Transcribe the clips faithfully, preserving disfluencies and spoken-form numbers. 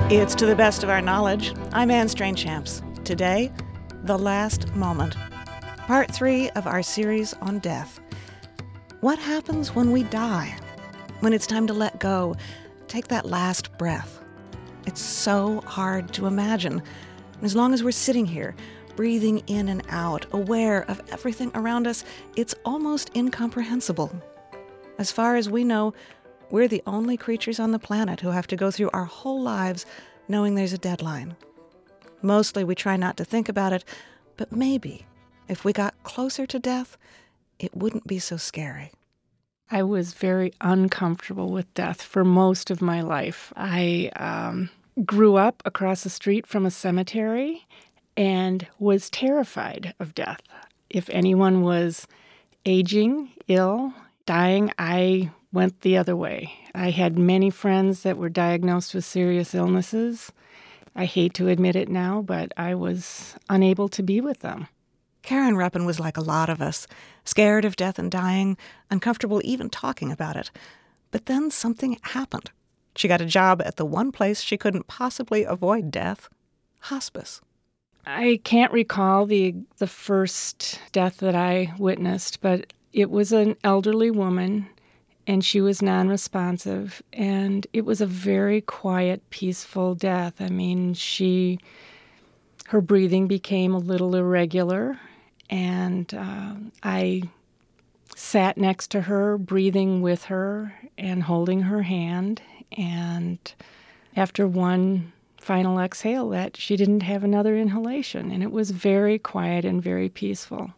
It's To the Best of Our Knowledge. I'm Anne Strainchamps. Today, The Last Moment, part three of our series on death. What happens when we die? When it's time to let go, take that last breath. It's so hard to imagine. As long as we're sitting here, breathing in and out, aware of everything around us, it's almost incomprehensible. As far as we know, we're the only creatures on the planet who have to go through our whole lives knowing there's a deadline. Mostly we try not to think about it, but maybe if we got closer to death, it wouldn't be so scary. I was very uncomfortable with death for most of my life. I um, grew up across the street from a cemetery and was terrified of death. If anyone was aging, ill, dying, I went the other way. I had many friends that were diagnosed with serious illnesses. I hate to admit it now, but I was unable to be with them. Karen Reppen was like a lot of us, scared of death and dying, uncomfortable even talking about it. But then something happened. She got a job at the one place she couldn't possibly avoid death, hospice. I can't recall the the first death that I witnessed, but it was an elderly woman, and she was non-responsive, and it was a very quiet, peaceful death. I mean, she, her breathing became a little irregular, and uh, I sat next to her, breathing with her and holding her hand, and after one final exhale, that she didn't have another inhalation, and it was very quiet and very peaceful.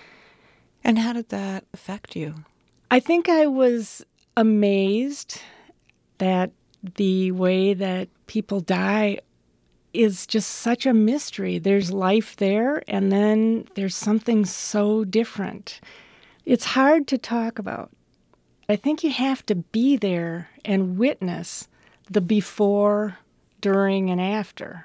And how did that affect you? I think I was amazed that the way that people die is just such a mystery. There's life there, and then there's something so different. It's hard to talk about. I think you have to be there and witness the before, during, and after.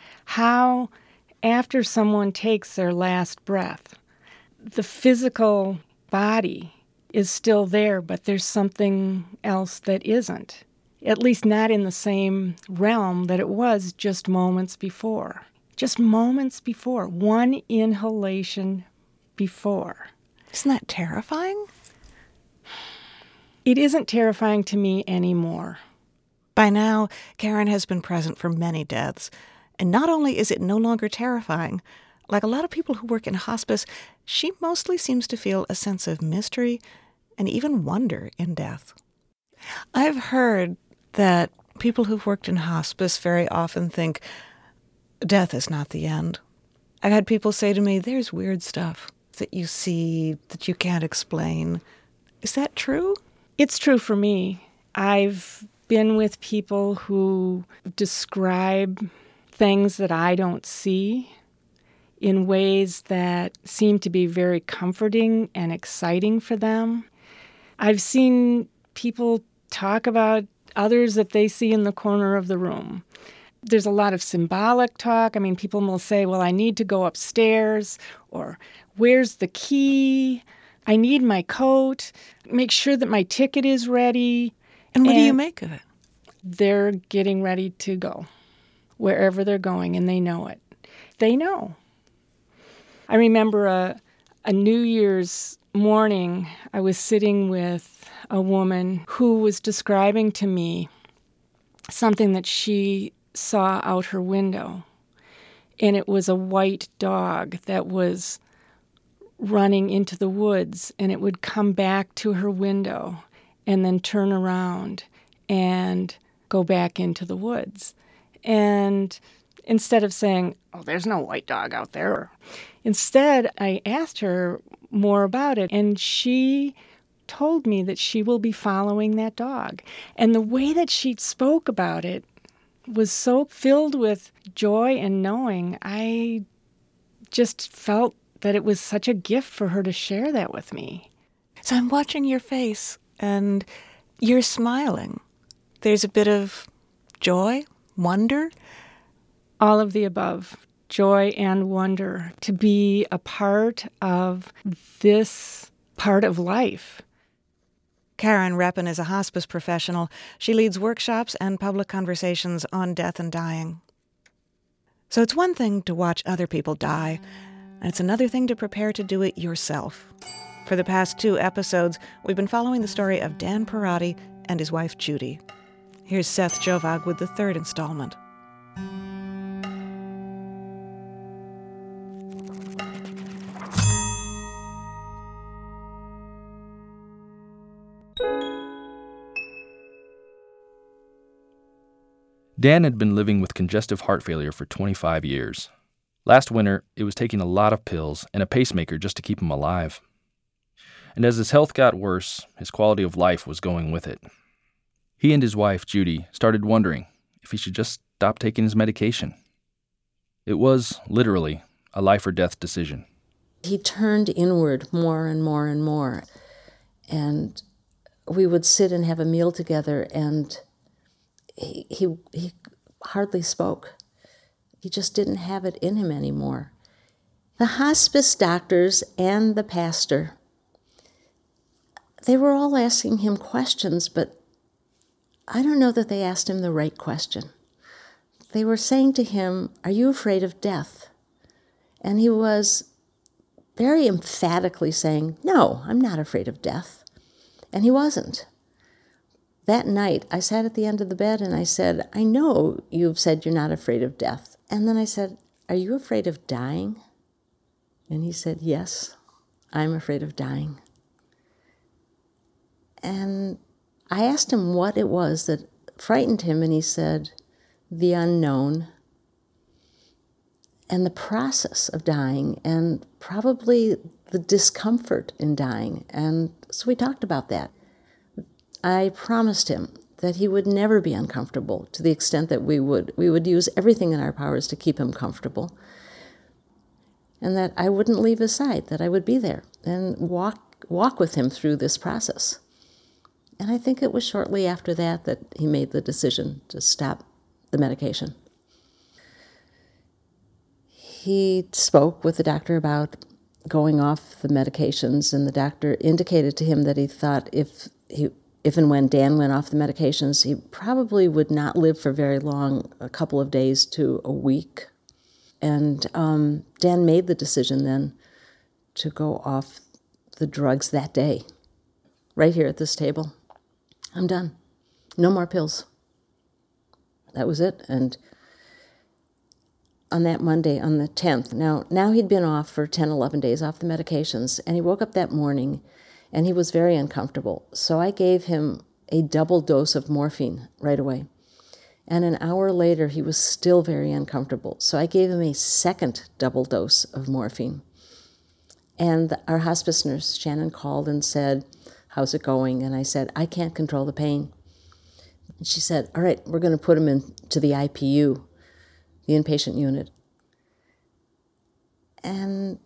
How, after someone takes their last breath, the physical body is still there, but there's something else that isn't, at least not in the same realm that it was just moments before. Just moments before, one inhalation before. Isn't that terrifying? It isn't terrifying to me anymore. By now, Karen has been present for many deaths, and not only is it no longer terrifying, like a lot of people who work in hospice, she mostly seems to feel a sense of mystery and even wonder in death. I've heard that people who've worked in hospice very often think death is not the end. I've had people say to me, there's weird stuff that you see that you can't explain. Is that true? It's true for me. I've been with people who describe things that I don't see in ways that seem to be very comforting and exciting for them. I've seen people talk about others that they see in the corner of the room. There's a lot of symbolic talk. I mean, people will say, well, I need to go upstairs, or where's the key? I need my coat. Make sure that my ticket is ready. And what and do you make of it? They're getting ready to go wherever they're going, and they know it. They know. I remember a, a New Year's morning, I was sitting with a woman who was describing to me something that she saw out her window. And it was a white dog that was running into the woods, and it would come back to her window and then turn around and go back into the woods. And instead of saying, oh, there's no white dog out there, instead I asked her more about it, and she told me that she will be following that dog. And the way that she spoke about it was so filled with joy and knowing. I just felt that it was such a gift for her to share that with me. So I'm watching your face, and you're smiling. There's a bit of joy, wonder. All of the above, joy and wonder, to be a part of this part of life. Karen Reppen is a hospice professional. She leads workshops and public conversations on death and dying. So it's one thing to watch other people die, and it's another thing to prepare to do it yourself. For the past two episodes, we've been following the story of Dan Perotti and his wife, Judy. Here's Seth Jovag with the third installment. Dan had been living with congestive heart failure for twenty-five years. Last winter, it was taking a lot of pills and a pacemaker just to keep him alive. And as his health got worse, his quality of life was going with it. He and his wife, Judy, started wondering if he should just stop taking his medication. It was, literally, a life-or-death decision. He turned inward more and more and more. And we would sit and have a meal together, and he, he, he hardly spoke. He just didn't have it in him anymore. The hospice doctors and the pastor, they were all asking him questions, but I don't know that they asked him the right question. They were saying to him, "Are you afraid of death?" And he was very emphatically saying, "No, I'm not afraid of death." And he wasn't. That night, I sat at the end of the bed and I said, "I know you've said you're not afraid of death." And then I said, "Are you afraid of dying?" And he said, "Yes, I'm afraid of dying." And I asked him what it was that frightened him, and he said, "The unknown and the process of dying, and probably the discomfort in dying." And so we talked about that. I promised him that he would never be uncomfortable to the extent that we would. We would use everything in our powers to keep him comfortable, and that I wouldn't leave his side, that I would be there and walk walk with him through this process. And I think it was shortly after that that he made the decision to stop the medication. He spoke with the doctor about going off the medications, and the doctor indicated to him that he thought if he, if and when Dan went off the medications, he probably would not live for very long, a couple of days to a week. And um, Dan made the decision then to go off the drugs that day, right here at this table. I'm done. No more pills. That was it. And on that Monday, on the tenth, now now he'd been off for ten, eleven days off the medications, and he woke up that morning, and he was very uncomfortable. So I gave him a double dose of morphine right away. And an hour later, he was still very uncomfortable. So I gave him a second double dose of morphine. And our hospice nurse, Shannon, called and said, "How's it going?" And I said, "I can't control the pain." And she said, "All right, we're going to put him into the I P U, the inpatient unit." And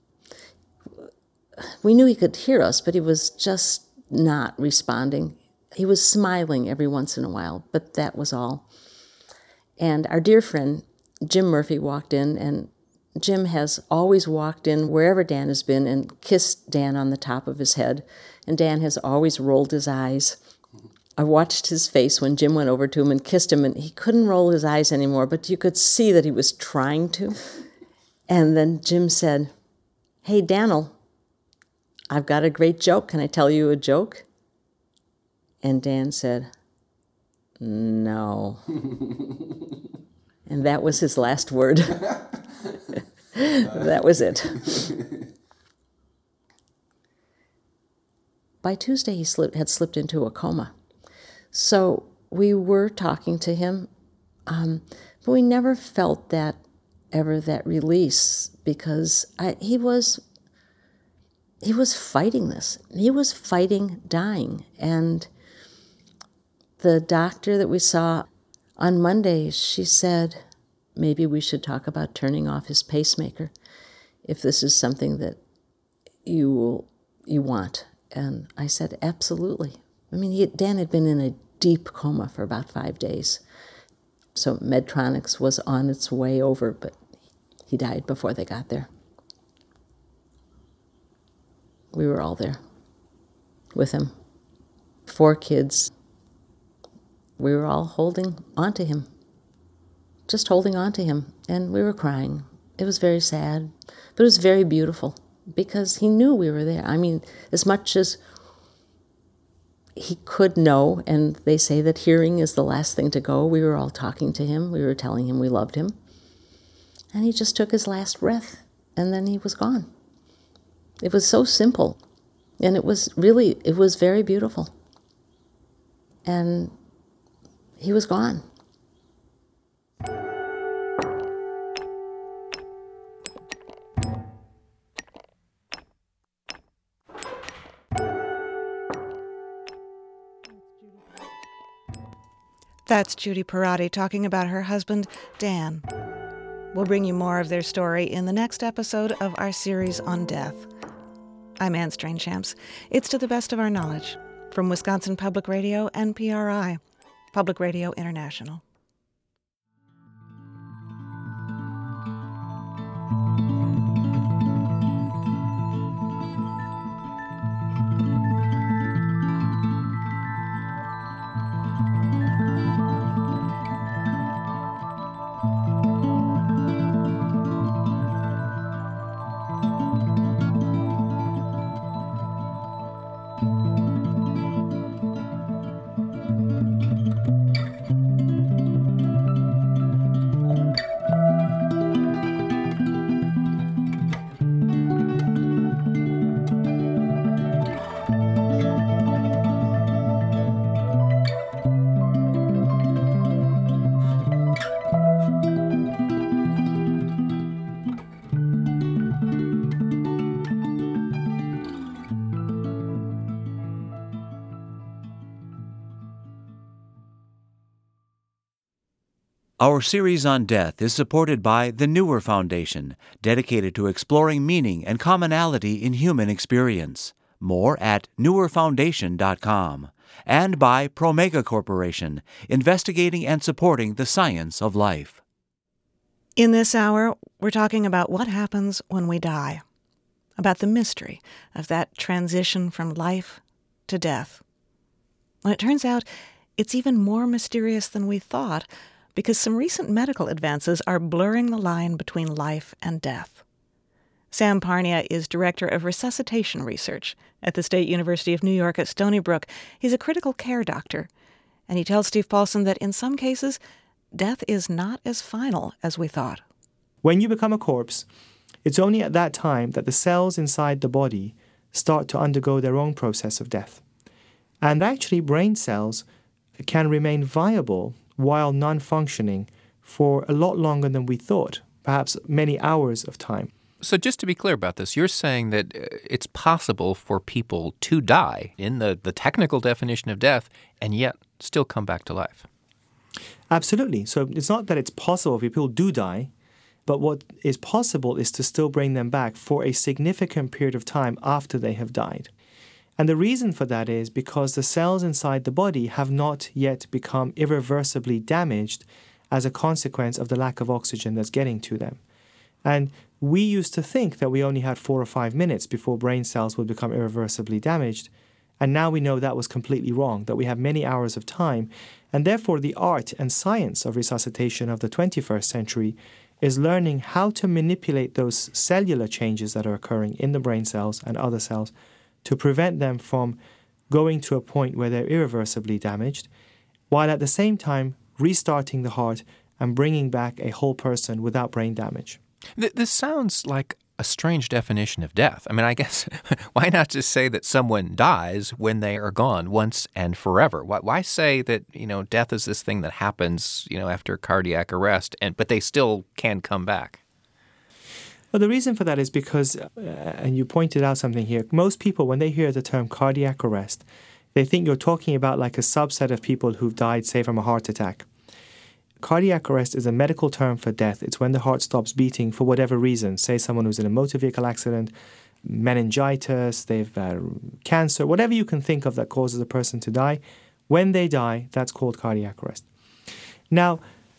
we knew he could hear us, but he was just not responding. He was smiling every once in a while, but that was all. And our dear friend, Jim Murphy, walked in, and Jim has always walked in wherever Dan has been and kissed Dan on the top of his head, and Dan has always rolled his eyes. I watched his face when Jim went over to him and kissed him, and he couldn't roll his eyes anymore, but you could see that he was trying to. And then Jim said, "Hey, Dan'l, I've got a great joke. Can I tell you a joke?" And Dan said, "No." And that was his last word. That was it. By Tuesday, he slipped, had slipped into a coma. So we were talking to him, um, but we never felt that, ever that release, because I, he was, he was fighting this. He was fighting dying. And the doctor that we saw on Monday, she said, maybe we should talk about turning off his pacemaker if this is something that you will, you want. And I said, absolutely. I mean, he, Dan had been in a deep coma for about five days. So Medtronics was on its way over, but he died before they got there. We were all there with him. four kids. We were all holding on to him, just holding on to him, and we were crying. It was very sad, but it was very beautiful because he knew we were there. I mean, as much as he could know, and they say that hearing is the last thing to go, we were all talking to him. We were telling him we loved him. And he just took his last breath, and then he was gone. It was so simple, and it was really, it was very beautiful. And he was gone. That's Judy Parati talking about her husband, Dan. We'll bring you more of their story in the next episode of our series on death. I'm Anne Strange-Champs. It's To the Best of Our Knowledge from Wisconsin Public Radio and P R I, Public Radio International. Our series on death is supported by the Newer Foundation, dedicated to exploring meaning and commonality in human experience. More at newer foundation dot com. And by Promega Corporation, investigating and supporting the science of life. In this hour, we're talking about what happens when we die, about the mystery of that transition from life to death. Well, it turns out it's even more mysterious than we thought, because some recent medical advances are blurring the line between life and death. Sam Parnia is Director of Resuscitation Research at the State University of New York at Stony Brook. He's a critical care doctor, and he tells Steve Paulson that in some cases, death is not as final as we thought. When you become a corpse, it's only at that time that the cells inside the body start to undergo their own process of death. And actually, brain cells can remain viable while non-functioning for a lot longer than we thought, perhaps many hours of time. So just to be clear about this, you're saying that it's possible for people to die in the, the technical definition of death and yet still come back to life. Absolutely. So it's not that it's possible people do die, but what is possible is to still bring them back for a significant period of time after they have died. And the reason for that is because the cells inside the body have not yet become irreversibly damaged as a consequence of the lack of oxygen that's getting to them. And we used to think that we only had four or five minutes before brain cells would become irreversibly damaged. And now we know that was completely wrong, that we have many hours of time. And therefore, the art and science of resuscitation of the twenty-first century is learning how to manipulate those cellular changes that are occurring in the brain cells and other cells to prevent them from going to a point where they're irreversibly damaged, while at the same time restarting the heart and bringing back a whole person without brain damage. This sounds like a strange definition of death. I mean, I guess, why not just say that someone dies when they are gone once and forever? Why, why say that, you know, death is this thing that happens, you know, after cardiac arrest, and but they still can come back? Well, the reason for that is because, uh, and you pointed out something here, most people, when they hear the term cardiac arrest, they think you're talking about like a subset of people who've died, say, from a heart attack. Cardiac arrest is a medical term for death. It's when the heart stops beating for whatever reason. Say someone who's in a motor vehicle accident, meningitis, they've uh, cancer, whatever you can think of that causes a person to die. When they die, that's called cardiac arrest. Now,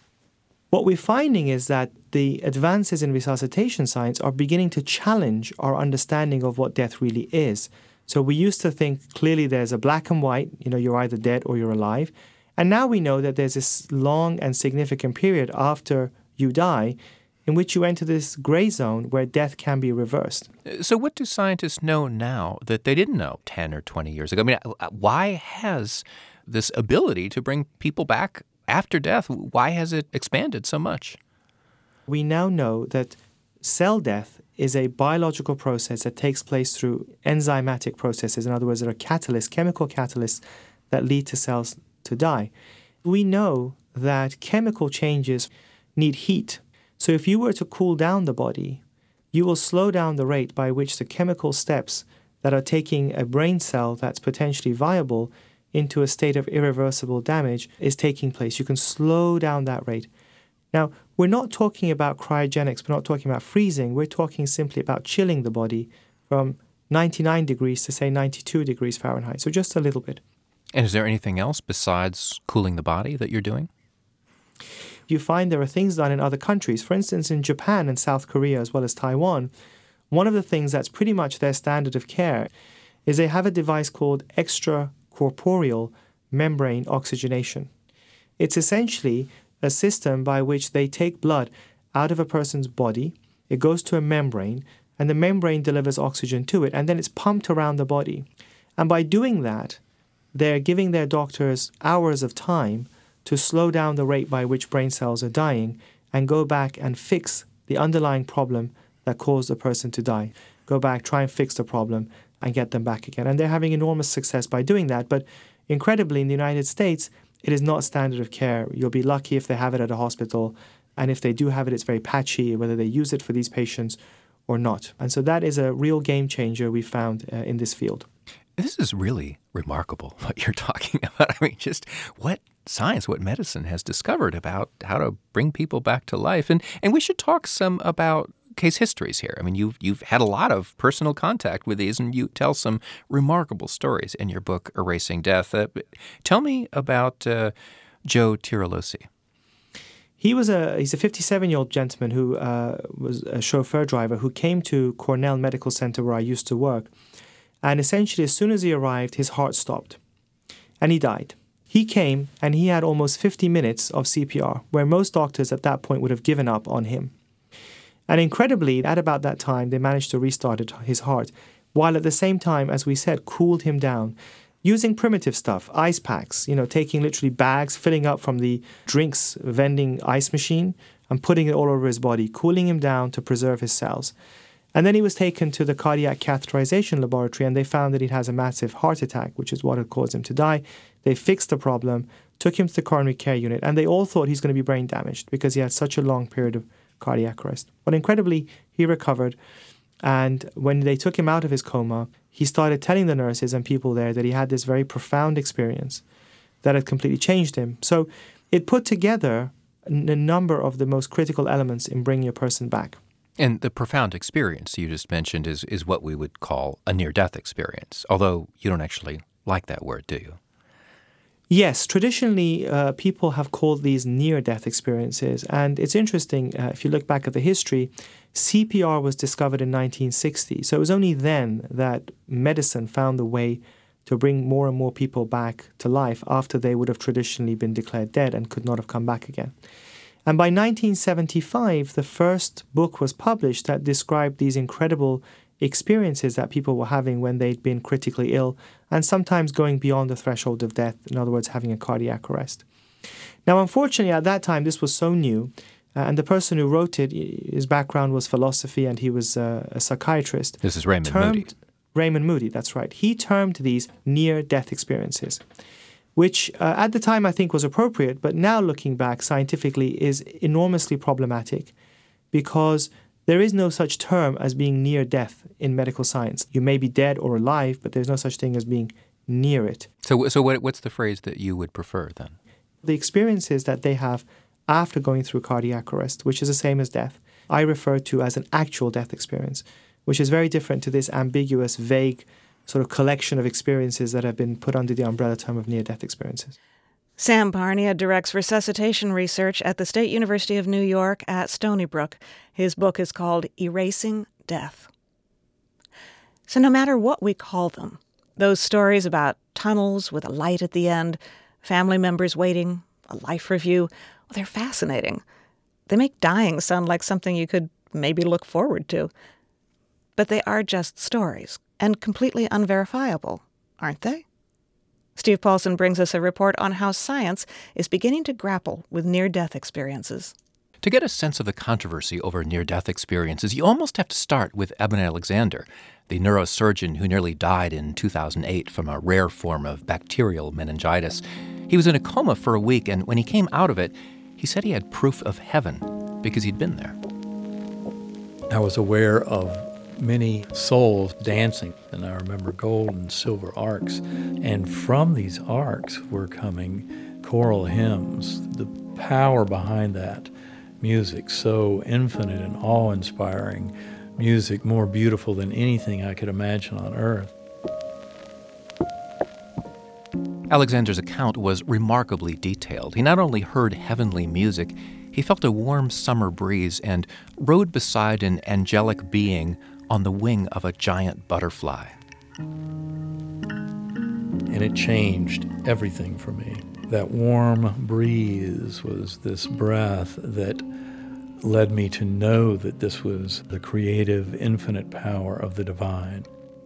what we're finding is that the advances in resuscitation science are beginning to challenge our understanding of what death really is. So we used to think clearly there's a black and white, you know, you're either dead or you're alive. And now we know that there's this long and significant period after you die in which you enter this gray zone where death can be reversed. So what do scientists know now that they didn't know ten or twenty years ago? I mean, why has this ability to bring people back after death, why has it expanded so much? We now know that cell death is a biological process that takes place through enzymatic processes. In other words, there are catalysts, chemical catalysts that lead to cells to die. We know that chemical changes need heat. So if you were to cool down the body, you will slow down the rate by which the chemical steps that are taking a brain cell that's potentially viable into a state of irreversible damage is taking place. You can slow down that rate. Now, we're not talking about cryogenics, we're not talking about freezing, we're talking simply about chilling the body from ninety-nine degrees to, say, ninety-two degrees Fahrenheit, so just a little bit. And is there anything else besides cooling the body that you're doing? You find there are things done in other countries. For instance, in Japan and South Korea, as well as Taiwan, one of the things that's pretty much their standard of care is they have a device called extracorporeal membrane oxygenation. It's essentially a system by which they take blood out of a person's body, it goes to a membrane, and the membrane delivers oxygen to it, and then it's pumped around the body. And by doing that, they're giving their doctors hours of time to slow down the rate by which brain cells are dying and go back and fix the underlying problem that caused the person to die. Go back, try and fix the problem, and get them back again. And they're having enormous success by doing that. But incredibly, in the United States, it is not standard of care. You'll be lucky if they have it at a hospital. And if they do have it, it's very patchy, whether they use it for these patients or not. And so that is a real game changer we found uh, in this field. This is really remarkable what you're talking about. I mean, just what science, what medicine has discovered about how to bring people back to life. And and we should talk some about case histories here. I mean, you've, you've had a lot of personal contact with these, and you tell some remarkable stories in your book, Erasing Death. Uh, tell me about uh, Joe Tirolosi. He was a he's a fifty-seven-year-old gentleman who uh, was a chauffeur driver who came to Cornell Medical Center where I used to work. And essentially, as soon as he arrived, his heart stopped. And he died. He came and he had almost fifty minutes of C P R, where most doctors at that point would have given up on him. And incredibly, at about that time, they managed to restart his heart, while at the same time, as we said, cooled him down, using primitive stuff, ice packs, you know, taking literally bags, filling up from the drinks vending ice machine and putting it all over his body, cooling him down to preserve his cells. And then he was taken to the cardiac catheterization laboratory, and they found that he has a massive heart attack, which is what had caused him to die. They fixed the problem, took him to the coronary care unit, and they all thought he's going to be brain damaged because he had such a long period of cardiac arrest. But incredibly, he recovered. And when they took him out of his coma, he started telling the nurses and people there that he had this very profound experience that had completely changed him. So it put together a number of the most critical elements in bringing a person back. And the profound experience you just mentioned is, is what we would call a near-death experience, although you don't actually like that word, do you? Yes, traditionally uh, people have called these near-death experiences. And it's interesting, uh, if you look back at the history, C P R was discovered in nineteen sixty. So it was only then that medicine found the way to bring more and more people back to life after they would have traditionally been declared dead and could not have come back again. And by nineteen seventy-five, the first book was published that described these incredible experiences that people were having when they'd been critically ill and sometimes going beyond the threshold of death, in other words, having a cardiac arrest. Now, unfortunately, at that time, this was so new, uh, and the person who wrote it, his background was philosophy and he was uh, a psychiatrist. This is Raymond termed, Moody. Raymond Moody, that's right. He termed these near-death experiences, which uh, at the time I think was appropriate, but now looking back scientifically is enormously problematic because there is no such term as being near death in medical science. You may be dead or alive, but there's no such thing as being near it. So so what, what's the phrase that you would prefer then? The experiences that they have after going through cardiac arrest, which is the same as death, I refer to as an actual death experience, which is very different to this ambiguous, vague sort of collection of experiences that have been put under the umbrella term of near-death experiences. Sam Parnia directs resuscitation research at the State University of New York at Stony Brook. His book is called Erasing Death. So no matter what we call them, Those stories about tunnels with a light at the end, family members waiting, a life review, well, they're fascinating. They make dying sound like something you could maybe look forward to. But they are just stories, and completely unverifiable, aren't they? Steve Paulson brings us a report on how science is beginning to grapple with near-death experiences. To get a sense of the controversy over near-death experiences, you almost have to start with Eben Alexander, the neurosurgeon who nearly died in two thousand eight from a rare form of bacterial meningitis. He was in a coma for a week, and when he came out of it, he said he had proof of heaven because he'd been there. I was aware of many souls dancing, and I remember gold and silver arcs. And from these arcs were coming choral hymns, the power behind that music, so infinite and awe-inspiring, music more beautiful than anything I could imagine on earth. Alexander's account was remarkably detailed. He not only heard heavenly music, he felt a warm summer breeze and rode beside an angelic being on the wing of a giant butterfly. And it changed everything for me. That warm breeze was this breath that led me to know that this was the creative, infinite power of the divine.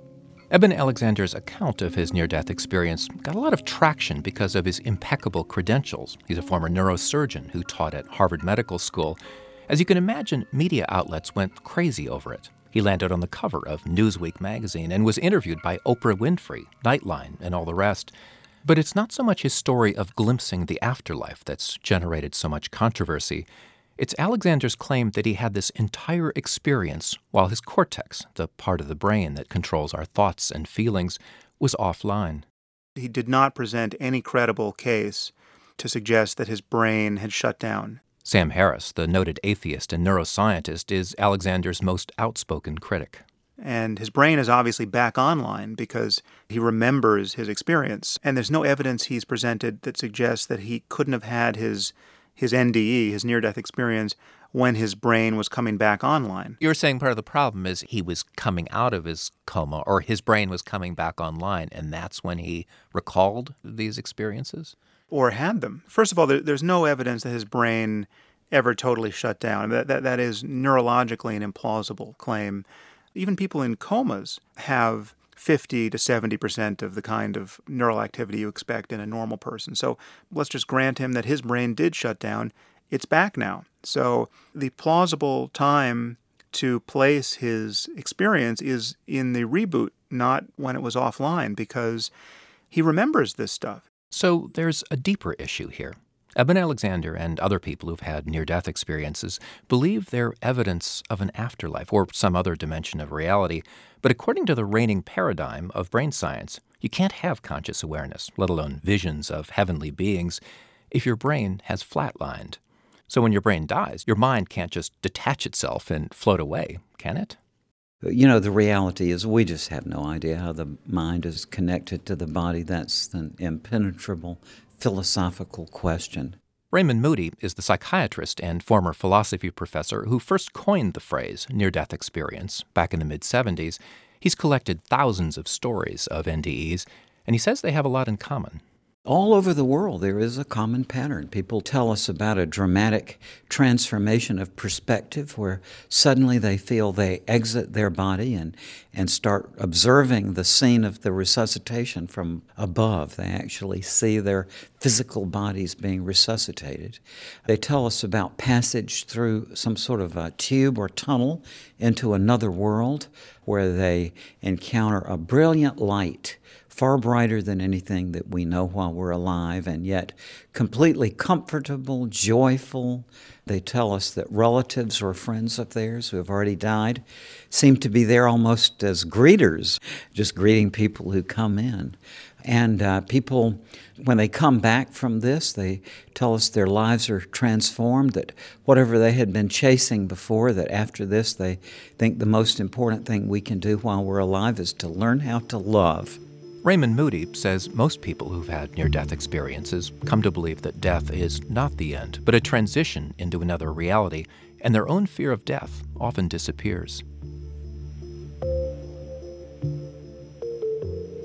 Eben Alexander's account of his near-death experience got a lot of traction because of his impeccable credentials. He's a former neurosurgeon who taught at Harvard Medical School. As you can imagine, media outlets went crazy over it. He landed on the cover of Newsweek magazine and was interviewed by Oprah Winfrey, Nightline, and all the rest. But it's not so much his story of glimpsing the afterlife that's generated so much controversy. It's Alexander's claim that he had this entire experience while his cortex, the part of the brain that controls our thoughts and feelings, was offline. He did not present any credible case to suggest that his brain had shut down. Sam Harris, the noted atheist and neuroscientist, is Alexander's most outspoken critic. And his brain is obviously back online because he remembers his experience. And there's no evidence he's presented that suggests that he couldn't have had his his N D E, his near-death experience, when his brain was coming back online. You're saying part of the problem is he was coming out of his coma, or his brain was coming back online, and that's when he recalled these experiences? Or had them. First of all, there, there's no evidence that his brain ever totally shut down. That, that, that is neurologically an implausible claim. Even people in comas have fifty to seventy percent of the kind of neural activity you expect in a normal person. So let's just grant him that his brain did shut down. It's back now. So the plausible time to place his experience is in the reboot, not when it was offline, because he remembers this stuff. So there's a deeper issue here. Eben Alexander and other people who've had near-death experiences believe they're evidence of an afterlife or some other dimension of reality. But according to the reigning paradigm of brain science, you can't have conscious awareness, let alone visions of heavenly beings, if your brain has flatlined. So when your brain dies, your mind can't just detach itself and float away, can it? You know, the reality is we just have no idea how the mind is connected to the body. That's an impenetrable philosophical question. Raymond Moody is the psychiatrist and former philosophy professor who first coined the phrase near-death experience back in the mid-seventies. He's collected thousands of stories of N D Es, and he says they have a lot in common. All over the world, there is a common pattern. People tell us about a dramatic transformation of perspective where suddenly they feel they exit their body and, and start observing the scene of the resuscitation from above. They actually see their physical bodies being resuscitated. They tell us about passage through some sort of a tube or tunnel into another world where they encounter a brilliant light, far brighter than anything that we know while we're alive, and yet completely comfortable, joyful. They tell us that relatives or friends of theirs who have already died seem to be there almost as greeters, just greeting people who come in. And uh, people, when they come back from this, they tell us their lives are transformed, that whatever they had been chasing before, that after this they think the most important thing we can do while we're alive is to learn how to love. Raymond Moody says most people who've had near-death experiences come to believe that death is not the end, but a transition into another reality, and their own fear of death often disappears.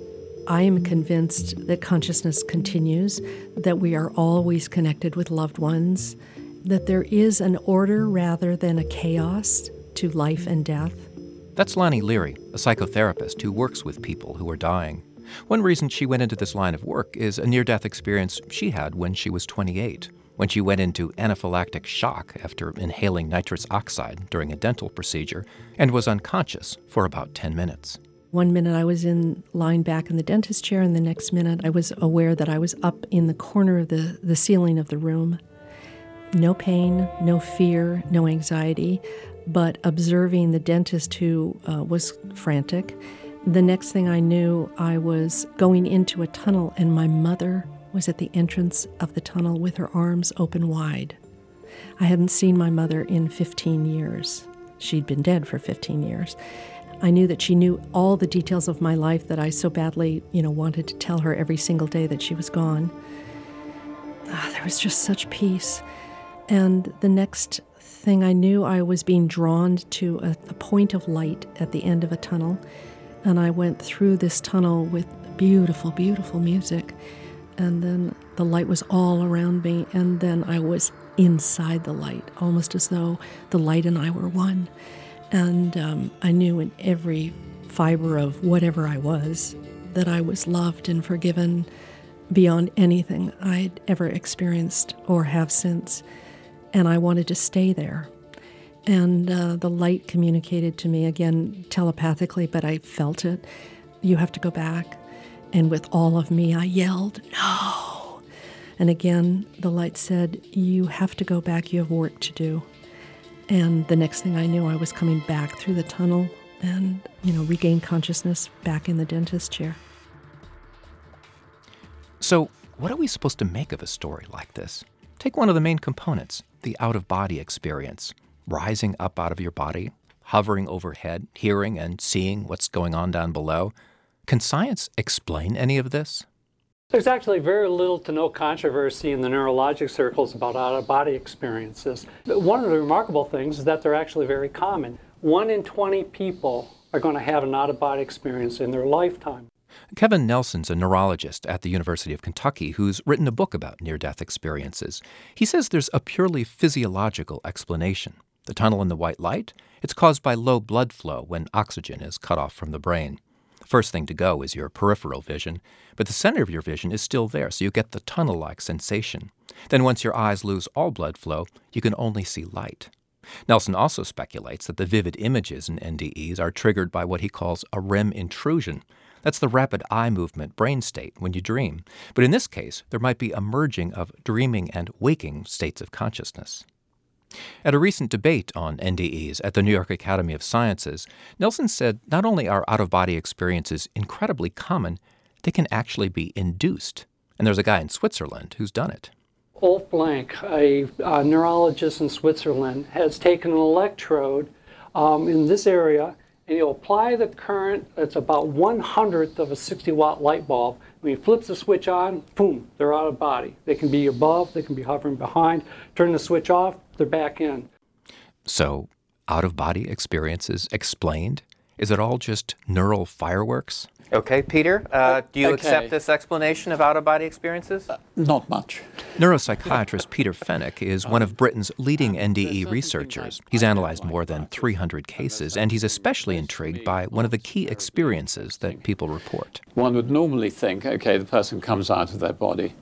I am convinced that consciousness continues, that we are always connected with loved ones, that there is an order rather than a chaos to life and death. That's Lonnie Leary, a psychotherapist who works with people who are dying. One reason she went into this line of work is a near-death experience she had when she was twenty-eight, when she went into anaphylactic shock after inhaling nitrous oxide during a dental procedure and was unconscious for about ten minutes. One minute I was in lying back in the dentist chair, and the next minute I was aware that I was up in the corner of the, the ceiling of the room. No pain, no fear, no anxiety, but observing the dentist who uh, was frantic. The next thing I knew, I was going into a tunnel, and my mother was at the entrance of the tunnel with her arms open wide. I hadn't seen my mother in fifteen years. She'd been dead for fifteen years. I knew that she knew all the details of my life that I so badly, you know, wanted to tell her every single day that she was gone. Ah, there was just such peace. And the next thing I knew, I was being drawn to a, a point of light at the end of a tunnel. And I went through this tunnel with beautiful, beautiful music. And then the light was all around me. And then I was inside the light, almost as though the light and I were one. And um, I knew in every fiber of whatever I was that I was loved and forgiven beyond anything I'd ever experienced or have since. And I wanted to stay there. And uh, the light communicated to me, again, telepathically, but I felt it. You have to go back. And with all of me, I yelled, no. And again, the light said, you have to go back. You have work to do. And the next thing I knew, I was coming back through the tunnel and, you know, regained consciousness back in the dentist chair. So, what are we supposed to make of a story like this? Take one of the main components, the out-of-body experience. Rising up out of your body, hovering overhead, hearing and seeing what's going on down below. Can science explain any of this? There's actually very little to no controversy in the neurologic circles about out-of-body experiences. But one of the remarkable things is that they're actually very common. One in twenty people are going to have an out-of-body experience in their lifetime. Kevin Nelson's a neurologist at the University of Kentucky who's written a book about near-death experiences. He says there's a purely physiological explanation. The tunnel in the white light, it's caused by low blood flow when oxygen is cut off from the brain. The first thing to go is your peripheral vision, but the center of your vision is still there, so you get the tunnel-like sensation. Then once your eyes lose all blood flow, you can only see light. Nelson also speculates that the vivid images in N D Es are triggered by what he calls a R E M intrusion. That's the rapid eye movement brain state when you dream. But in this case, there might be a merging of dreaming and waking states of consciousness. At a recent debate on N D Es at the New York Academy of Sciences, Nelson said not only are out-of-body experiences incredibly common, they can actually be induced. And there's a guy in Switzerland who's done it. Ulf Blank, a, a neurologist in Switzerland, has taken an electrode um, in this area, and he'll apply the current that's about one hundredth of a sixty watt light bulb. When he flips the switch on, boom, they're out of body. They can be above, they can be hovering behind. Turn the switch off, they're back in. So, out-of-body experiences explained? Is it all just neural fireworks? Okay, Peter, uh, do you okay. accept this explanation of out-of-body experiences? Uh, not much. Neuropsychiatrist Peter Fenwick is one of Britain's leading N D E researchers. He's analyzed more than three hundred cases, and he's especially intrigued by one of the key experiences that people report. One would normally think, okay, the person comes out of their body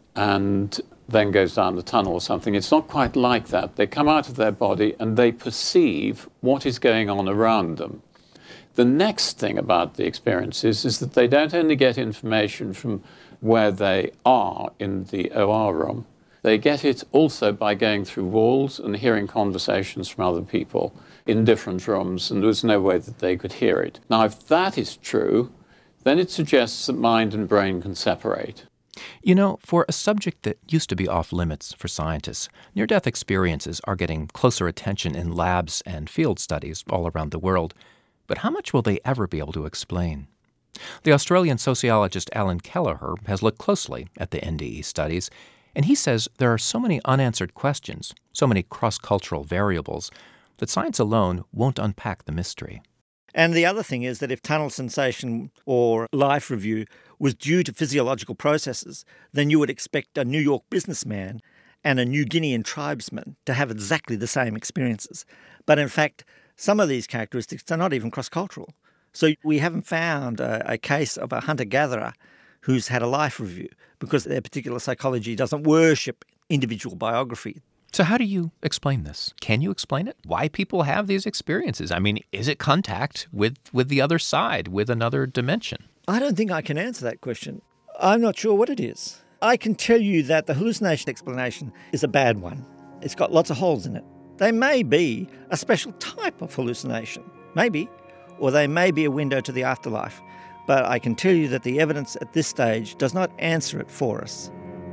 and then goes down the tunnel or something. It's not quite like that. They come out of their body and they perceive what is going on around them. The next thing about the experiences is that they don't only get information from where they are in the O R room, they get it also by going through walls and hearing conversations from other people in different rooms, and there was no way that they could hear it. Now, if that is true, then it suggests that mind and brain can separate. You know, for a subject that used to be off limits for scientists, near-death experiences are getting closer attention in labs and field studies all around the world. But how much will they ever be able to explain? The Australian sociologist Alan Kelleher has looked closely at the N D E studies, and he says there are so many unanswered questions, so many cross-cultural variables, that science alone won't unpack the mystery. And the other thing is that if tunnel sensation or life review was due to physiological processes, then you would expect a New York businessman and a New Guinean tribesman to have exactly the same experiences. But in fact, some of these characteristics are not even cross-cultural. So we haven't found a, a case of a hunter-gatherer who's had a life review because their particular psychology doesn't worship individual biography. So how do you explain this? Can you explain it? Why people have these experiences? I mean, is it contact with, with the other side, with another dimension? I don't think I can answer that question. I'm not sure what it is. I can tell you that the hallucination explanation is a bad one. It's got lots of holes in it. They may be a special type of hallucination, maybe, or they may be a window to the afterlife. But I can tell you that the evidence at this stage does not answer it for us.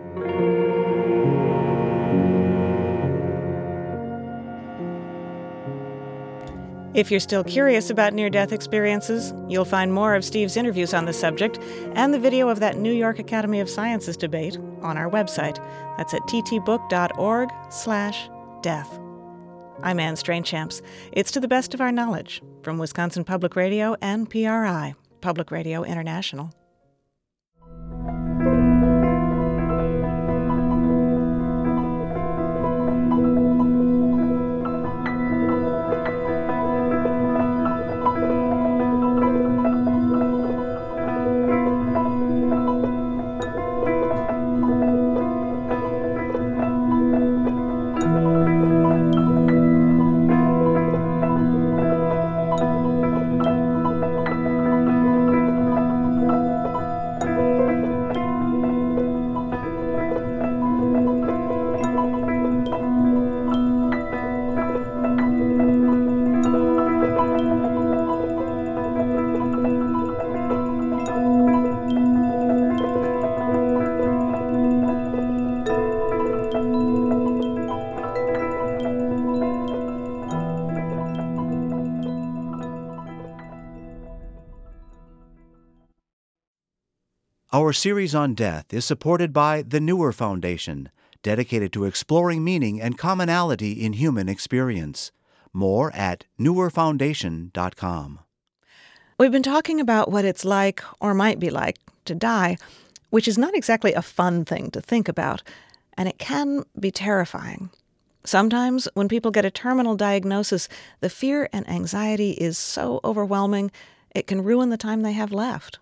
If you're still curious about near-death experiences, you'll find more of Steve's interviews on the subject and the video of that New York Academy of Sciences debate on our website. That's at ttbook.org slash death. I'm Anne Strainchamps. It's to the best of our knowledge from Wisconsin Public Radio and P R I, Public Radio International. Our series on death is supported by the Newer Foundation, dedicated to exploring meaning and commonality in human experience. More at newer foundation dot com. We've been talking about what it's like, or might be like, to die, which is not exactly a fun thing to think about, and it can be terrifying. Sometimes, when people get a terminal diagnosis, the fear and anxiety is so overwhelming, it can ruin the time they have left.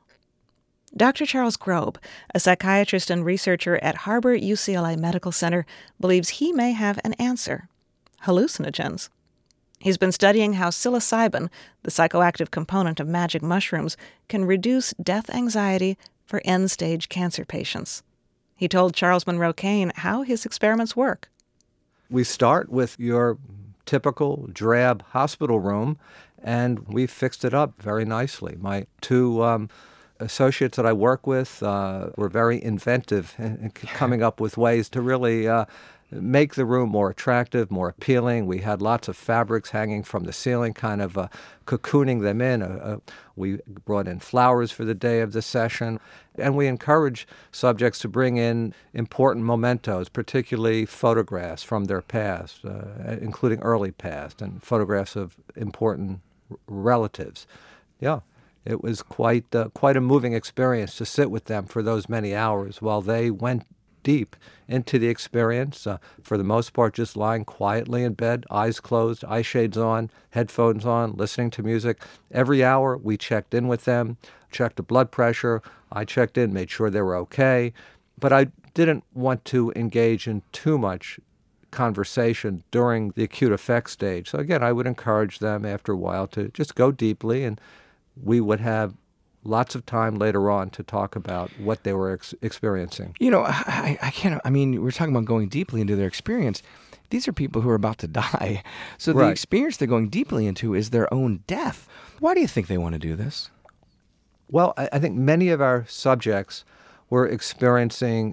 Doctor Charles Grob, a psychiatrist and researcher at Harbor U C L A Medical Center, believes he may have an answer: hallucinogens. He's been studying how psilocybin, the psychoactive component of magic mushrooms, can reduce death anxiety for end-stage cancer patients. He told Charles Monroe Kane how his experiments work. We start with your typical drab hospital room, and we fixed it up very nicely. My two um, associates that I work with uh, were very inventive in coming up with ways to really uh, make the room more attractive, more appealing. We had lots of fabrics hanging from the ceiling, kind of uh, cocooning them in. Uh, uh, we brought in flowers for the day of the session, and we encourage subjects to bring in important mementos, particularly photographs from their past, uh, including early past, and photographs of important r- relatives. Yeah. It was quite uh, quite a moving experience to sit with them for those many hours while they went deep into the experience, uh, for the most part just lying quietly in bed, eyes closed, eye shades on, headphones on, listening to music. Every hour we checked in with them, checked the blood pressure. I checked in, made sure they were okay. But I didn't want to engage in too much conversation during the acute effect stage. So again, I would encourage them after a while to just go deeply, and we would have lots of time later on to talk about what they were ex- experiencing. You know, I, I can't, I mean, we're talking about going deeply into their experience. These are people who are about to die. So the Right. experience they're going deeply into is their own death. Why do you think they want to do this? Well, I, I think many of our subjects were experiencing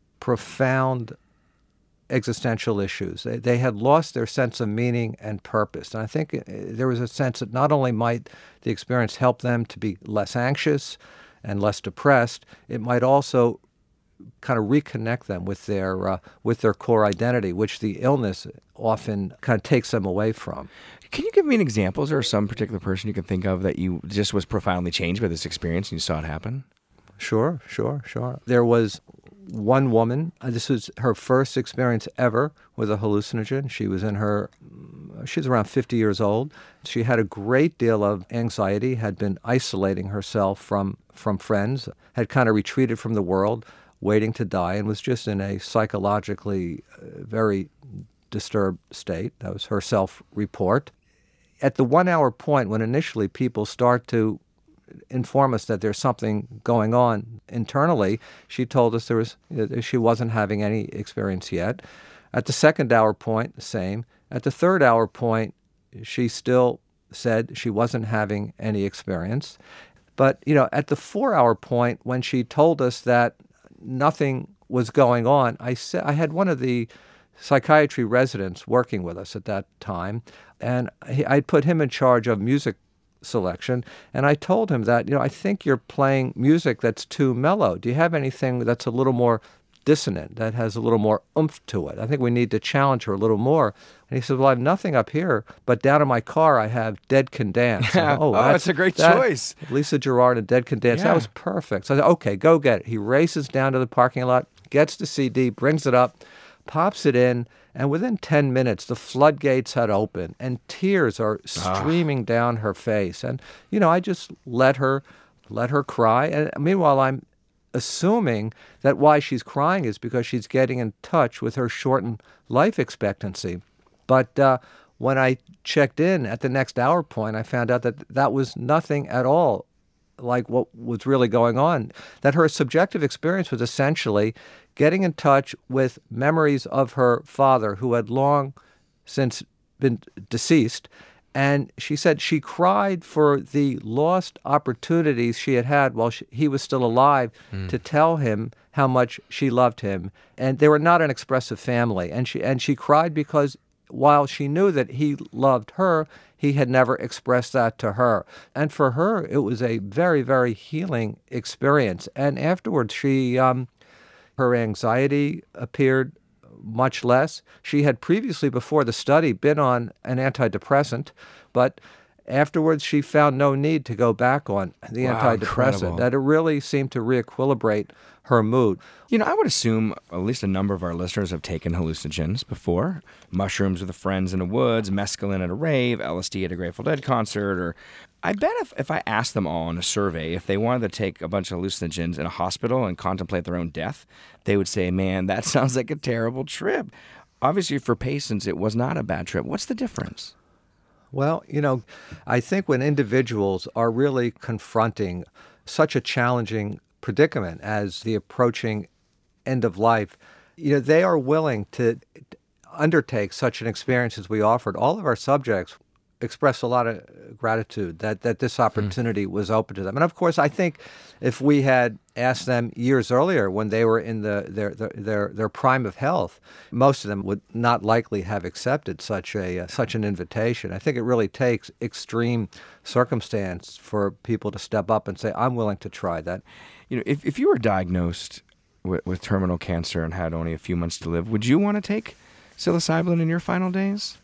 profound existential issues. They, they had lost their sense of meaning and purpose. And I think uh, there was a sense that not only might the experience help them to be less anxious and less depressed, it might also kind of reconnect them with their uh, with their core identity, which the illness often kind of takes them away from. Can you give me an example? Is there some particular person you can think of that you just was profoundly changed by this experience and you saw it happen? sure, sure, sure. There was one woman, uh, this was her first experience ever with a hallucinogen. She was in her, she was around fifty years old. She had a great deal of anxiety, had been isolating herself from, from friends, had kind of retreated from the world, waiting to die, and was just in a psychologically uh, very disturbed state. That was her self-report. At the one-hour point, when initially people start to inform us that there's something going on internally, she told us there was she wasn't having any experience yet. At the second hour point, the same. At the third hour point, she still said she wasn't having any experience. But, you know, at the four-hour point, when she told us that nothing was going on, I said I had one of the psychiatry residents working with us at that time, and he, I'd put him in charge of music selection, and I told him that, you know, I think you're playing music that's too mellow. Do you have anything that's a little more dissonant, that has a little more oomph to it? I think we need to challenge her a little more. And he said, well, I have nothing up here, but down in my car I have Dead Can Dance. Yeah. Oh, that's, that's a great that, choice. Lisa Gerrard and Dead Can Dance. Yeah. That was perfect. So I said, okay, go get it. He races down to the parking lot, gets the C D, brings it up, pops it in, and within ten minutes, the floodgates had opened, and tears are streaming ah. down her face. And, you know, I just let her let her cry. And meanwhile, I'm assuming that why she's crying is because she's getting in touch with her shortened life expectancy. But uh, when I checked in at the next hour point, I found out that that was nothing at all like what was really going on, that her subjective experience was essentially getting in touch with memories of her father, who had long since been deceased. And she said she cried for the lost opportunities she had had while she, he was still alive mm. to tell him how much she loved him. And they were not an expressive family. And she and she cried because while she knew that he loved her, he had never expressed that to her. And for her, it was a very, very healing experience. And afterwards, she, um, her anxiety appeared much less. She had previously, before the study, been on an antidepressant, but afterwards she found no need to go back on the wow, antidepressant, incredible. That it really seemed to reequilibrate her mood. You know, I would assume at least a number of our listeners have taken hallucinogens before. Mushrooms with friends in the woods, mescaline at a rave, L S D at a Grateful Dead concert, or I bet if, if I asked them all in a survey if they wanted to take a bunch of hallucinogens in a hospital and contemplate their own death, they would say, man, that sounds like a terrible trip. Obviously, for patients, it was not a bad trip. What's the difference? Well, you know, I think when individuals are really confronting such a challenging predicament as the approaching end of life, you know, they are willing to undertake such an experience as we offered. All of our subjects expressed a lot of gratitude that, that this opportunity mm. was open to them. And of course, I think if we had asked them years earlier when they were in the their their their, their prime of health, most of them would not likely have accepted such a uh, such an invitation. I think it really takes extreme circumstance for people to step up and say, I'm willing to try that. You know, if, if you were diagnosed with, with terminal cancer and had only a few months to live, would you want to take psilocybin in your final days?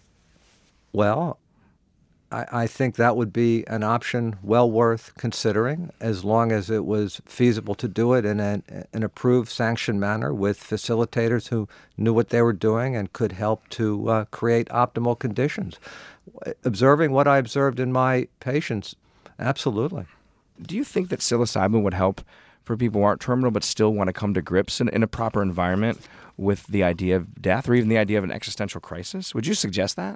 Well, I, I think that would be an option well worth considering, as long as it was feasible to do it in an, an approved, sanctioned manner with facilitators who knew what they were doing and could help to uh, create optimal conditions. Observing what I observed in my patients, absolutely. Do you think that psilocybin would help for people who aren't terminal but still want to come to grips in, in a proper environment with the idea of death or even the idea of an existential crisis? Would you suggest that?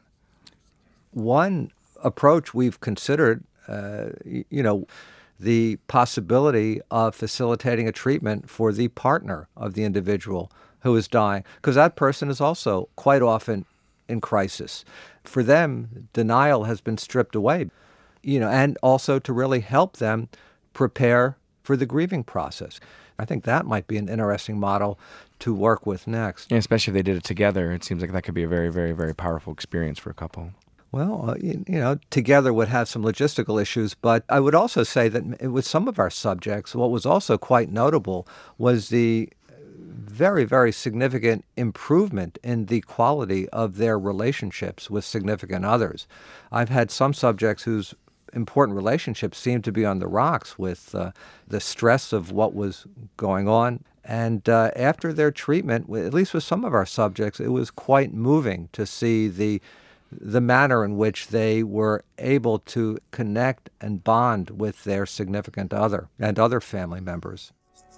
One approach we've considered, uh, you know, the possibility of facilitating a treatment for the partner of the individual who is dying, because that person is also quite often in crisis. For them, denial has been stripped away, you know, and also to really help them prepare for the grieving process. I think that might be an interesting model to work with next. Yeah, especially if they did it together. It seems like that could be a very, very, very powerful experience for a couple. Well, uh, you, you know, together would have some logistical issues, but I would also say that with some of our subjects, what was also quite notable was the very, very significant improvement in the quality of their relationships with significant others. I've had some subjects whose important relationships seemed to be on the rocks with uh, the stress of what was going on. And uh, after their treatment, at least with some of our subjects, it was quite moving to see the the manner in which they were able to connect and bond with their significant other and other family members.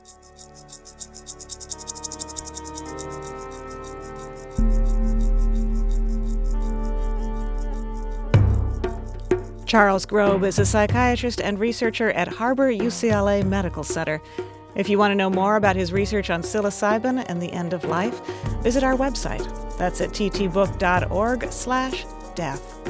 Charles Grob is a psychiatrist and researcher at Harbor U C L A Medical Center. If you want to know more about his research on psilocybin and the end of life, visit our website. That's at ttbook.org slash death.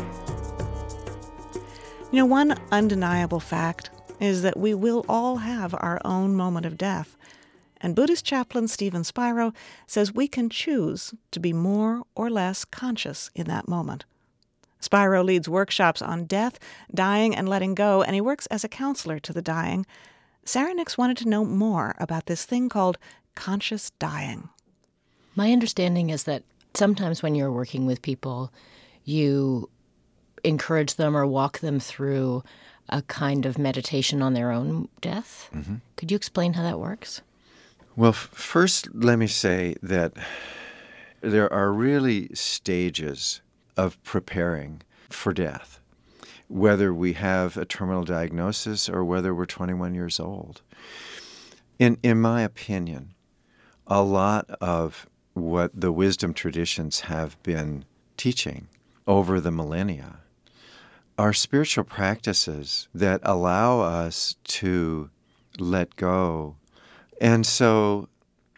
You know, one undeniable fact is that we will all have our own moment of death. And Buddhist chaplain Stephen Spiro says we can choose to be more or less conscious in that moment. Spiro leads workshops on death, dying, and letting go, and he works as a counselor to the dying. Sarah Nix wanted to know more about this thing called conscious dying. My understanding is that sometimes when you're working with people, you encourage them or walk them through a kind of meditation on their own death. Mm-hmm. Could you explain how that works? Well, f- first, let me say that there are really stages of preparing for death, whether we have a terminal diagnosis or whether we're twenty-one years old. In in my opinion, a lot of what the wisdom traditions have been teaching over the millennia are spiritual practices that allow us to let go. And so,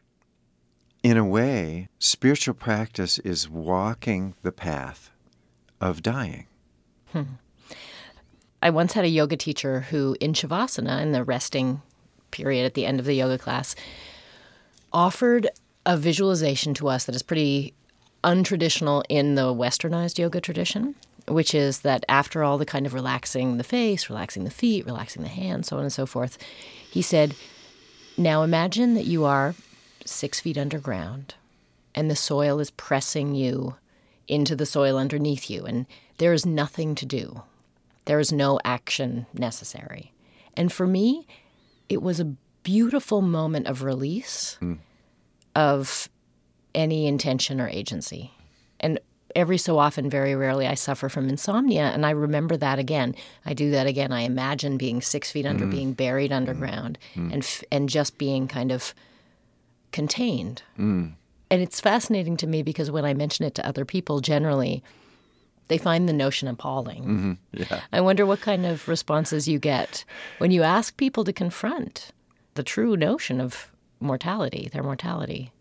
in a way, spiritual practice is walking the path of dying. Hmm. I once had a yoga teacher who, in Shavasana, in the resting period at the end of the yoga class, offered a visualization to us that is pretty untraditional in the westernized yoga tradition, which is that after all the kind of relaxing the face, relaxing the feet, relaxing the hands, so on and so forth, he said, now imagine that you are six feet underground and the soil is pressing you into the soil underneath you, and there is nothing to do. There is no action necessary. And for me, it was a beautiful moment of release mm. of any intention or agency. And every so often, very rarely, I suffer from insomnia, and I remember that again. I do that again. I imagine being six feet under, mm. being buried underground, mm. and f- and just being kind of contained. Mm. And it's fascinating to me because when I mention it to other people, generally, they find the notion appalling. Mm-hmm. Yeah. I wonder what kind of responses you get when you ask people to confront the true notion of mortality, their mortality.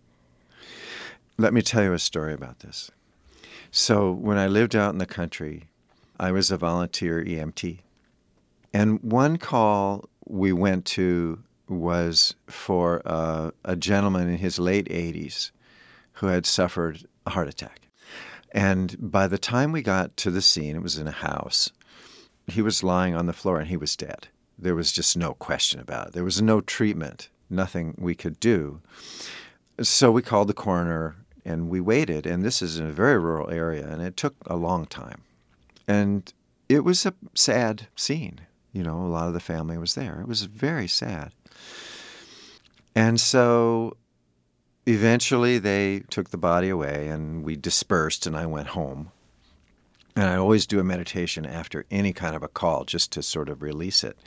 Let me tell you a story about this. So when I lived out in the country, I was a volunteer E M T. And one call we went to was for uh, a gentleman in his late eighties who had suffered a heart attack. And by the time we got to the scene, it was in a house, he was lying on the floor and he was dead. There was just no question about it. There was no treatment, nothing we could do. So we called the coroner and we waited. And this is in a very rural area, and it took a long time. And it was a sad scene. You know, a lot of the family was there. It was very sad. And so eventually they took the body away and we dispersed and I went home. And I always do a meditation after any kind of a call just to sort of release it.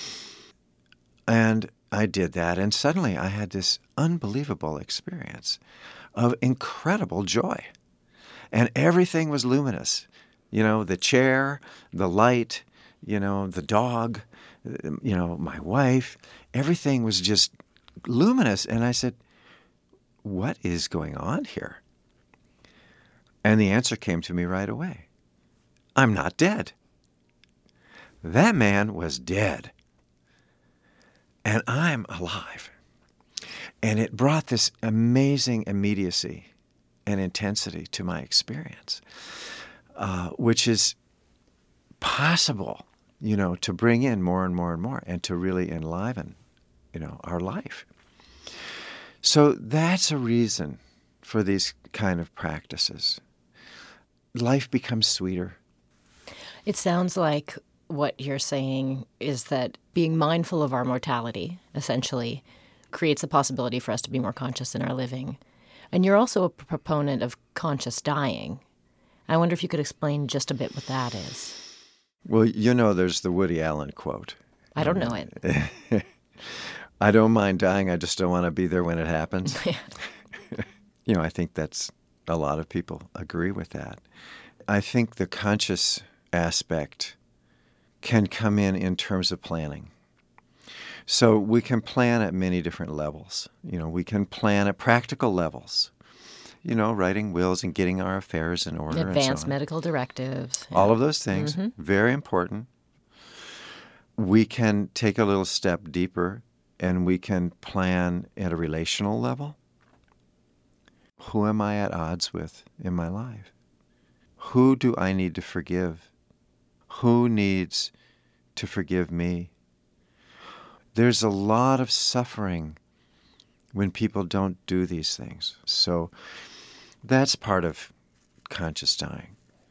And I did that, and suddenly I had this unbelievable experience of incredible joy. And everything was luminous. You know, the chair, the light, you know, the dog, you know, my wife, everything was just luminous. And I said, what is going on here? And the answer came to me right away. I'm not dead. That man was dead. And I'm alive. And it brought this amazing immediacy and intensity to my experience, uh, which is possible, you know, to bring in more and more and more and to really enliven, you know, our life. So that's a reason for these kind of practices. Life becomes sweeter. It sounds like what you're saying is that being mindful of our mortality, essentially, creates the possibility for us to be more conscious in our living. And you're also a proponent of conscious dying. I wonder if you could explain just a bit what that is. Well, you know, there's the Woody Allen quote. I don't know it. I don't mind dying, I just don't want to be there when it happens. You know, I think that's a lot of people agree with that. I think the conscious aspect can come in in terms of planning. So we can plan at many different levels. You know, we can plan at practical levels. You know, writing wills and getting our affairs in order. Advanced and so on. medical directives. All of those things, Mm-hmm. very important. We can take a little step deeper and we can plan at a relational level. Who am I at odds with in my life? Who do I need to forgive? Who needs to forgive me? There's a lot of suffering when people don't do these things. So that's part of conscious dying.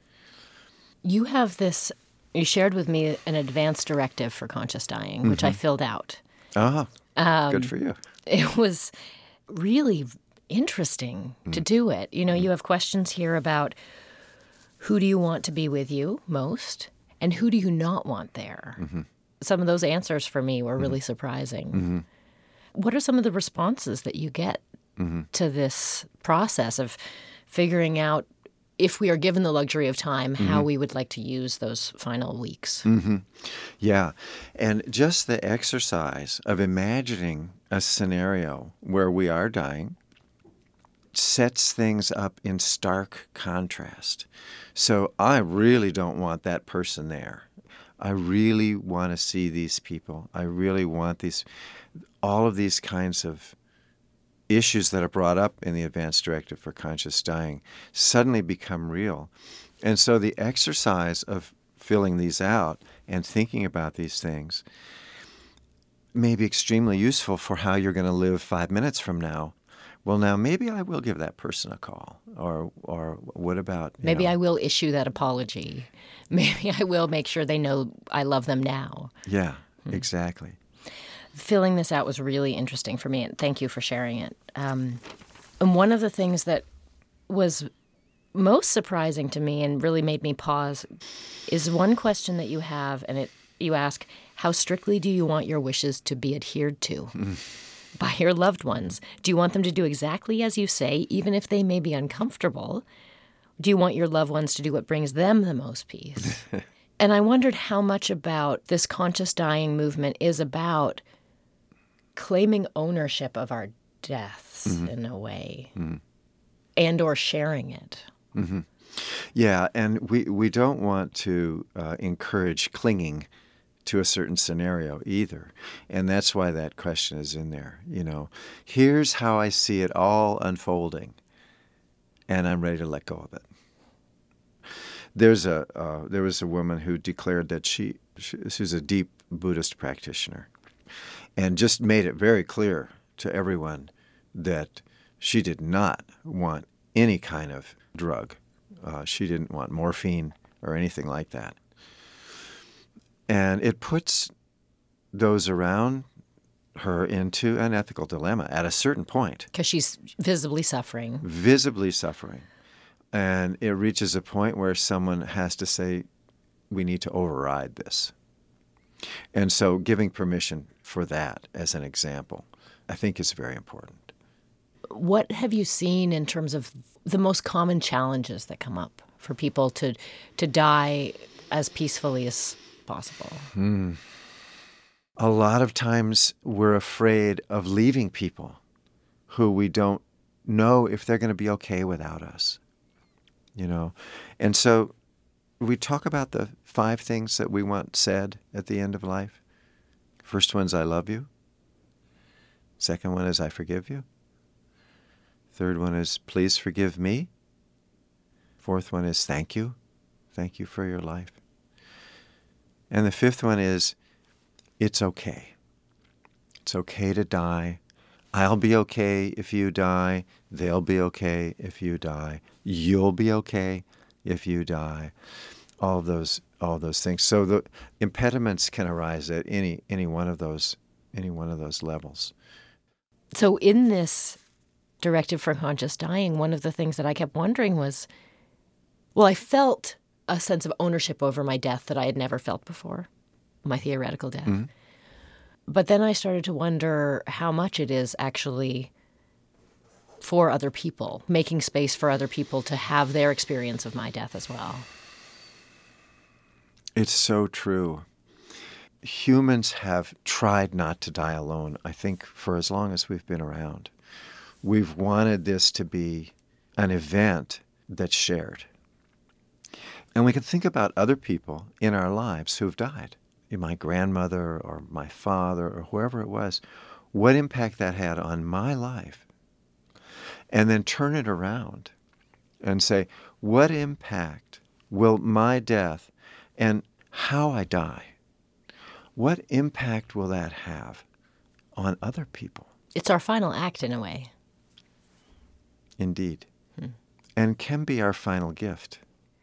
You have this, you shared with me an advanced directive for conscious dying, which Mm-hmm. I filled out. Ah, Um, good for you. It was really interesting Mm. to do it. You know, you have questions here about who do you want to be with you most and who do you not want there? Mm-hmm. Some of those answers for me were really surprising. Mm-hmm. What are some of the responses that you get Mm-hmm. to this process of figuring out, if we are given the luxury of time, how Mhm. we would like to use those final weeks? Mm-hmm. Yeah. And just the exercise of imagining a scenario where we are dying sets things up in stark contrast. So I really don't want that person there. I really want to see these people. I really want these, all of these kinds of issues that are brought up in the Advanced Directive for Conscious Dying suddenly become real. And so the exercise of filling these out and thinking about these things may be extremely useful for how you're going to live five minutes from now. Well, now maybe I will give that person a call. Or or what about... you Maybe know, I will issue that apology. Maybe I will make sure they know I love them now. Yeah, exactly. Filling this out was really interesting for me, and thank you for sharing it. Um, and one of the things that was most surprising to me and really made me pause is one question that you have, and it you ask, how strictly do you want your wishes to be adhered to by your loved ones? Do you want them to do exactly as you say, even if they may be uncomfortable? Do you want your loved ones to do what brings them the most peace? And I wondered how much about this conscious dying movement is about claiming ownership of our deaths Mhm. in a way, Mhm. and or sharing it. Mm-hmm. Yeah, and we, we don't want to uh, encourage clinging to a certain scenario either. And that's why that question is in there. You know, here's how I see it all unfolding, and I'm ready to let go of it. There's a uh, there was a woman who declared that she, she she was a deep Buddhist practitioner, and just made it very clear to everyone that she did not want any kind of drug. Uh, she didn't want morphine or anything like that. And it puts those around her into an ethical dilemma at a certain point. Because she's visibly suffering. Visibly suffering. And it reaches a point where someone has to say, we need to override this. And so giving permission for that as an example, I think is very important. What have you seen in terms of the most common challenges that come up for people to to die as peacefully as possible? Hmm. A lot of times we're afraid of leaving people who we don't know if they're going to be okay without us, you know. And so we talk about the five things that we want said at the end of life. First one's I love you. Second one is I forgive you. Third one is please forgive me. Fourth one is thank you. Thank you for your life. And the fifth one is it's okay. It's okay to die. I'll be okay if you die. They'll be okay if you die. You'll be okay if you die. All of those all those things. So the impediments can arise at any any one of those any one of those levels. So in this directive for conscious dying, one of the things that I kept wondering was, well, I felt a sense of ownership over my death that I had never felt before, my theoretical death. Mm-hmm. But then I started to wonder how much it is actually for other people, making space for other people to have their experience of my death as well. It's so true. Humans have tried not to die alone, I think, for as long as we've been around. We've wanted this to be an event that's shared. And we can think about other people in our lives who've died. My grandmother or my father or whoever it was, what impact that had on my life. And then turn it around and say, what impact will my death and how I die, what impact will that have on other people? It's our final act in a way. Indeed. Hmm. And can be our final gift.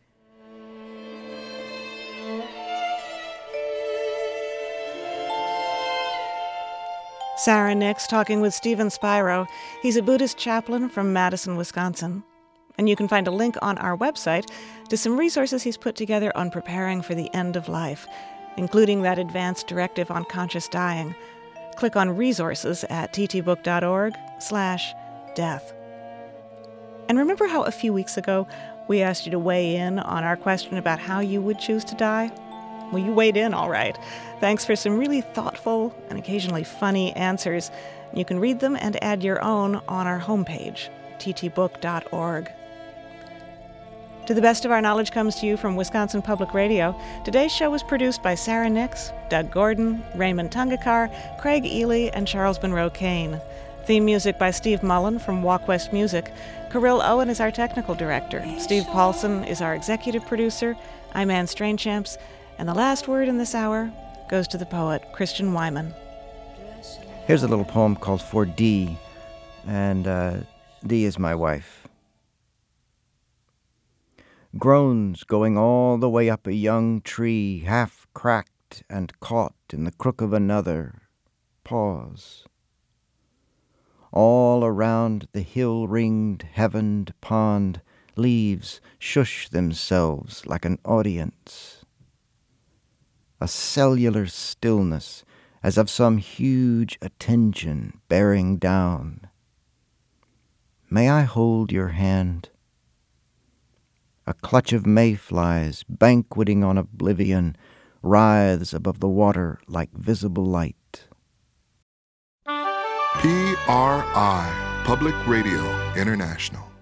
Sarah Nix talking with Stephen Spiro. He's a Buddhist chaplain from Madison, Wisconsin. And you can find a link on our website to some resources he's put together on preparing for the end of life, including that advanced directive on conscious dying. Click on resources at ttbook.org slash death. And remember how a few weeks ago we asked you to weigh in on our question about how you would choose to die? Well, you weighed in all right. Thanks for some really thoughtful and occasionally funny answers. You can read them and add your own on our homepage, t t book dot org. To the Best of Our Knowledge comes to you from Wisconsin Public Radio. Today's show was produced by Sarah Nix, Doug Gordon, Raymond Tungakar, Craig Ely, and Charles Monroe Kane. Theme music by Steve Mullen from Walk West Music. Kirill Owen is our technical director. Steve Paulson is our executive producer. I'm Anne Strainchamps. And the last word in this hour goes to the poet Christian Wyman. Here's a little poem called For Dee, and uh, Dee is my wife. Groans going all the way up a young tree, half cracked and caught in the crook of another. Pause. All around the hill-ringed, heavened pond, leaves shush themselves like an audience. A cellular stillness, as of some huge attention bearing down. May I hold your hand? A clutch of mayflies banqueting on oblivion writhes above the water like visible light. P R I, Public Radio International.